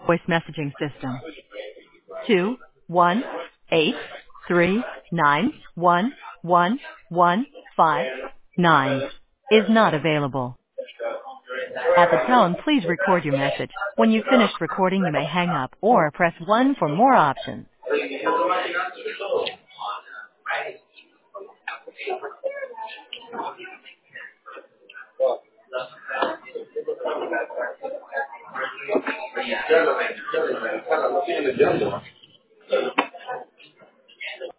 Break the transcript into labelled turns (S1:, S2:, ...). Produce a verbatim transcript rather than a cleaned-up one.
S1: voice messaging system. Two one eight three nine one one one five nine is not available. At the tone, please record your message. When you've finished recording, you may hang up or press one for more options.
S2: Ya lo ven, ya lo ven, lo tienen,